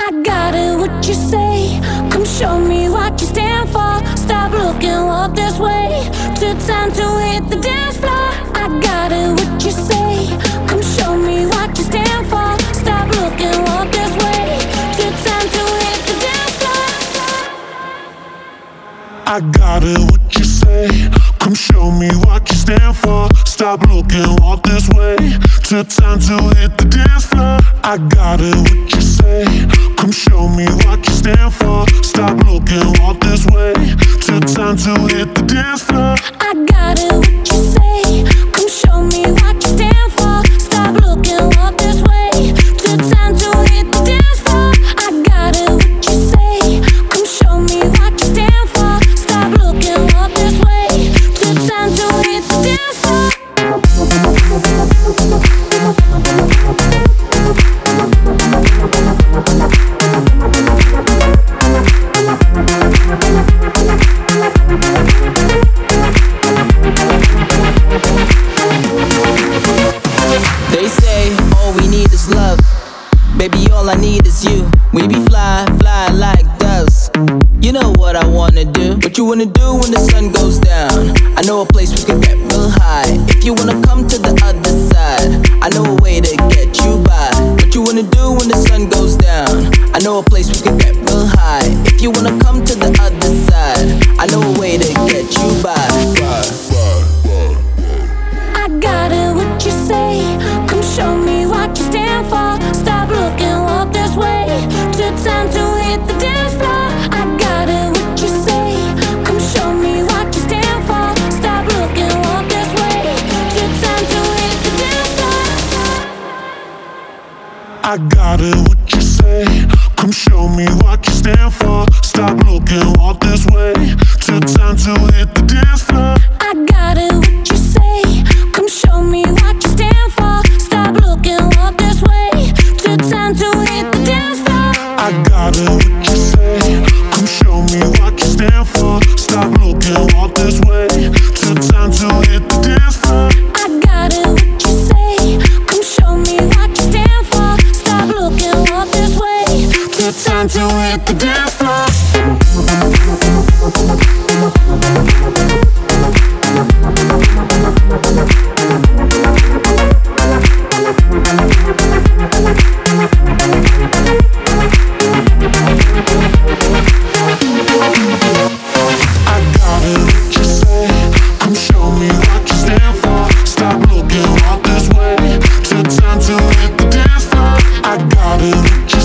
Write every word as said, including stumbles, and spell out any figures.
I got it, what you say? Come show me what you stand for. Stop looking, walk this way. Took time to hit the dance floor. I got it, what you say? Come show me what you stand for. Stop looking, walk this way. Took time to hit the dance floor. I got it, what you say? Come show me what you stand for. Stop looking, walk this way. Took time to hit the dance floor. I got it, what you say? Come show me what you stand for. Stop looking, walk this way. Took time to hit the dance floor. I got it, what you say? Come show me what you stand for. Stop looking, walk this way. Took time to hit the dance floor. I got it, what you say? Come show me what you stand for. Stop looking, walk this way. Took time to hit the dance floor. They say all we need is love. Baby, all I need is you. We be fly, fly like doves. You know what I wanna do. What you wanna do when the sun goes down? I know a place we can get real high. If you wanna come to the other side, I know a way to get you by. What you wanna do when the sun goes down? I know a place we can get real high. If you wanna come to the other side, I know a way to get you by. I got it, what you say? Come show me what you stand for. Stop looking, walk this way. Took time to hit the dance floor. I got it, what you say? Come show me what you stand for. Stop looking, walk this way. Took time to hit the dance floor. I got it, what you say? Come show me what you stand for. Stop looking, walk this way. Took time to hit the dance floor. I got it, what you say? Come show me what you stand for. Stop looking, walk this way. Took time to hit the dance floor. I got it, what you say? Come show me what you stand for. Stop looking, walk this way. Took time to hit the dance floor. I got it, what you say? Come show me what you stand for. Stop looking, walk this way. Took time to hit the dance floor. I got it, what you say? Come show me what you stand for. Stop looking, walk this way. Took time to hit the dance floor. I got it, what you